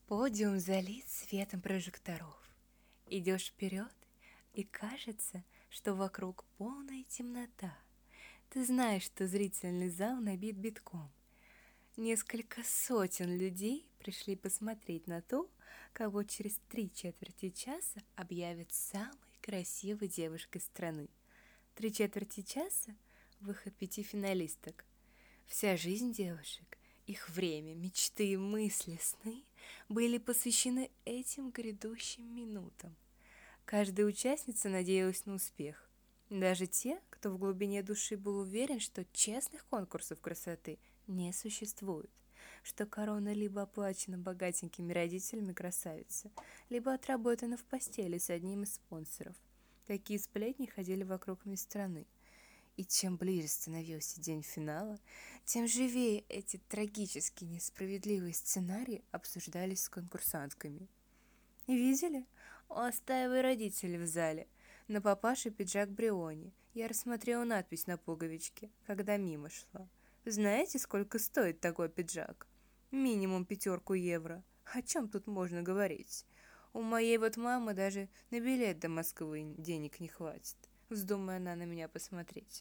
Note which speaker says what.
Speaker 1: Подиум залит светом прожекторов. Идешь вперед, и кажется, что вокруг полная темнота. Ты знаешь, что зрительный зал набит битком. Несколько сотен людей пришли посмотреть на то, кого через 3/4 часа объявят самой красивой девушкой страны. 3/4 часа — выход 5 финалисток. Вся жизнь девушек, их время, мечты, мысли, сны были посвящены этим грядущим минутам. Каждая участница надеялась на успех. Даже те, кто в глубине души был уверен, что честных конкурсов красоты не существует, что корона либо оплачена богатенькими родителями красавицы, либо отработана в постели с одним из спонсоров. Такие сплетни ходили вокруг страны. И чем ближе становился день финала, тем живее эти трагически несправедливые сценарии обсуждались с конкурсантками. Видели? У Астаевой родители в зале. На папаше пиджак Бриони. Я рассмотрела надпись на пуговичке, когда мимо шла. Знаете, сколько стоит такой пиджак? Минимум 5 евро. О чем тут можно говорить? У моей вот мамы даже на билет до Москвы денег не хватит. Вздумая она на меня посмотреть.